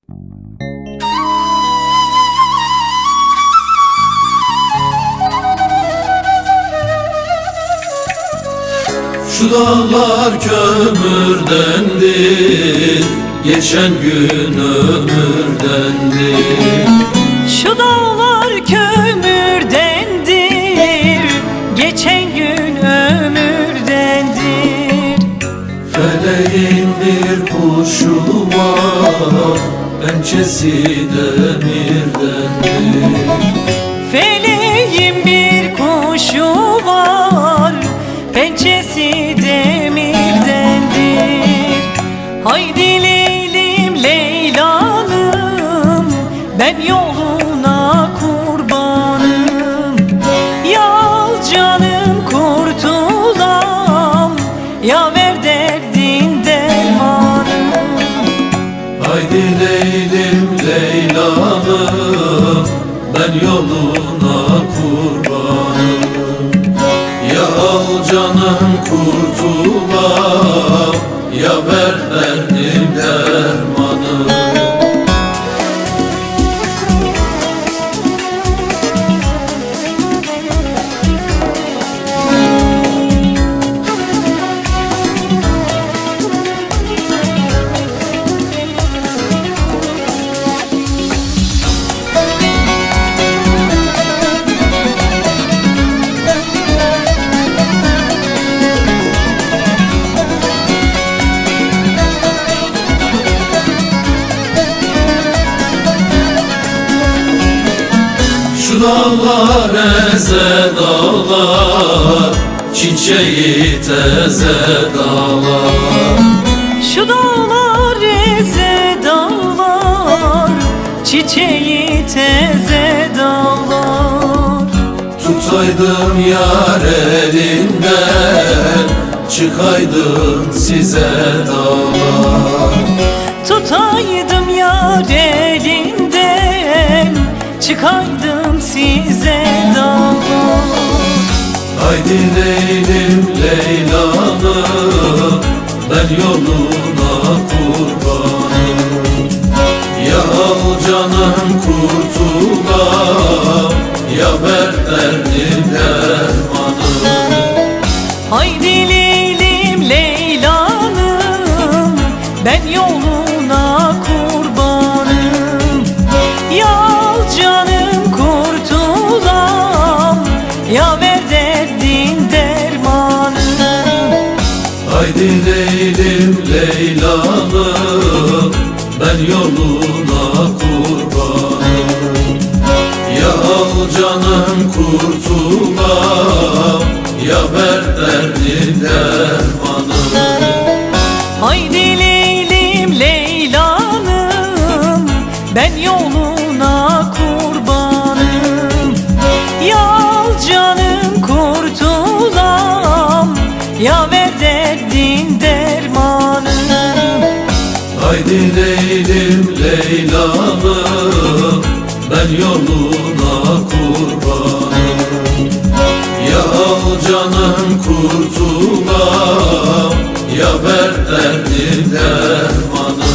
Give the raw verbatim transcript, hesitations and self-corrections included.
Şu dağlar kömürdendir, geçen gün ömürdendir. Şu dağlar kömürdendir, geçen gün ömürdendir. Feleğin bir kuşu var, pençesi demirdendir. Feleğin bir kuşu var, pençesi demirdendir. Haydi Leylim Leylalım, ben yoluna kurbanım. Yal canım kurtulam, ya ver derdin dermanım. Haydi Leylim Leylalım, ben yoluna kurbanım. Ya al canım kurtulam, ya ver derdim dermanım. Şu dağlar eze dağlar, çiçeği teze dağlar. Şu dağlar eze dağlar, çiçeği teze dağlar. Tutaydım yar elinden, çıkaydım size dağlar. Tutaydım yar elinden, çıkaydım size dağlar. Haydi Leylim Leylalım, ben yoluna kurbanım. Ya al canım kurtulam, ya ver derdim dermanım. Haydi Leylim Leylalım, ben yoluna kurbanım. Ya al canım kurtulam, ya ver derdin dermanım. Haydi Leylim Leylalım, ben yoluna kurbanım. Ya al canım kurtulam, ya ver derdim dermanım. Haydi Leylim Leylalım, ben yoluna kurbanım. Ya al canım kurtulam, ya ver derdin dermanım. Haydi Leylim Leylalım, ben yoluna kurbanım. Ya al canım kurtulam, ya ver derdim dermanım.